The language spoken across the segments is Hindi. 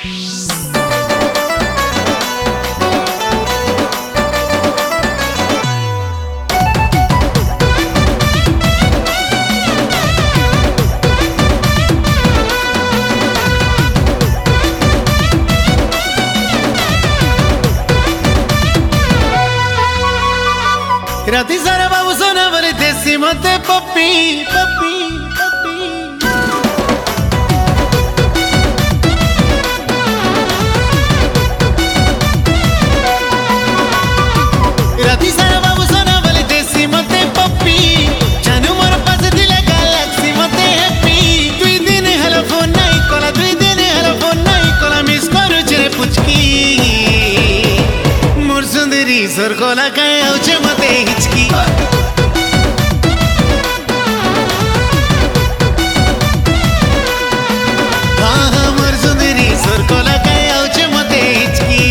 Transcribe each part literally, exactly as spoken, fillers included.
राती सारा बाबू सोना बोले देसी मते पप्पी पप्पी पप्पी राती सारा बाबू सोना बोले देसी मते पप्पी जानू मोर पास दिले गैलेक्सी मते हैप्पी दुई दिन हेलो फोन नहीं कोला दुई दिन हेलो फोन नहीं कोला मिस करू छे पुचकी मोर सुंदरी सोर कोला काय आउचे मते हिचकी हाँ हाँ मोर सुंदरी सोर कोला काय आउचे मते हिचकी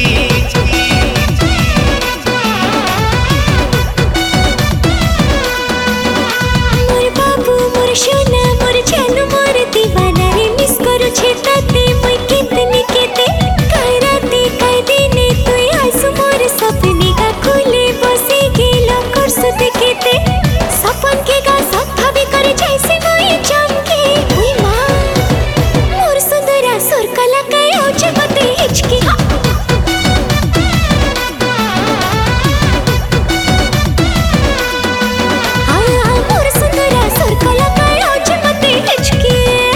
मोर बाबू मोर सोना मोर जानू मोर दीवाना रे मिस करू छे ताते मुई कितने केते काय राते काय दिने तुई आसु मोर सपने का खुले बसे गेलो करसु देखेते सपन के गा सब भाभी करे जैसे मुई चमके मुई मां मोर सुंदरा सुर कला काय आउचे मते हिचकी हाँ हाँ मोर सुंदरा सुर कला काय आउचे मते हिचकी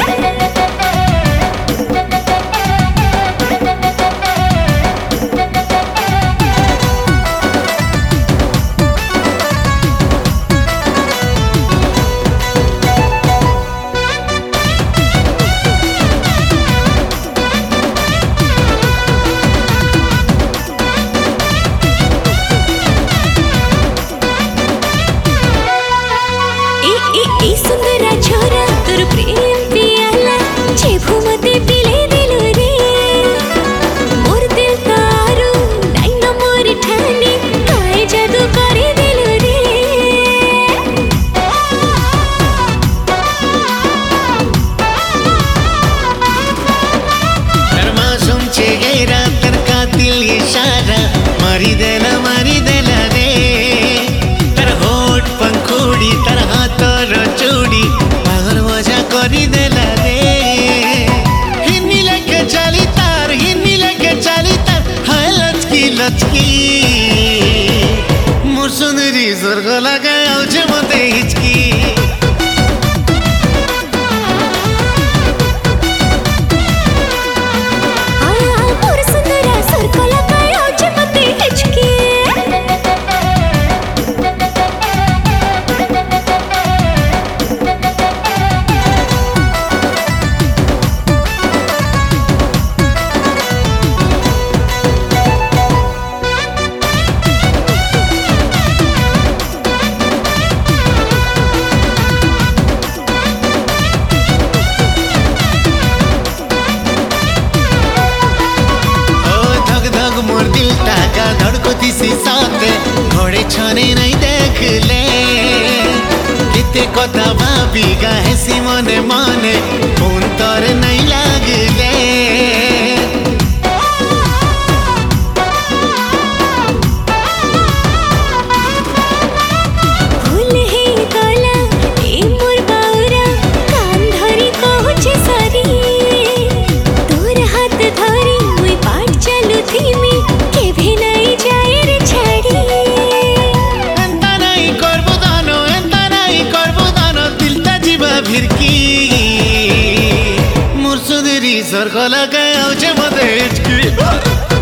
सुंदरा छोरा तोर प्रेम पियाला जेभू मते पिले दिलो रे मोर दिल तारू नाइन मोर ठाने काय जादू करे दिलो रे मासूम चेहरा तर कातिल इशारा मारी देला मारी देला रे तर होठ पंखुड़ी तर हाथ चूड़ी पागल मजा करी देला रे हिन्नी लेके चली तार हिन्नी लेके चली तार हाय लचकी लचकी मोर सुंदरी स्वर्ग लगा आउचे मते हिचकी मोर सुंदरा सुर कला काय आउचे मते हिचकी मोर दिल टाका धड़कती सी साथे घोड़े छने नहीं देख ले किते कथा भाभी गाहे सी मने मने फोन तर नहीं लागले भूल हे गला ए मोर बाउरा कान धरी कहूचे सरी तोर हाथ धरी मुई बाट चलू धीमी केभे नहीं जाए रे छाड़ी एंता नहीं करबो दानो एंता नहीं करबो दानो दिलता जीवा भिरकी मोर सुंदरी स्वर्ग लगा आउचे मते हिचकी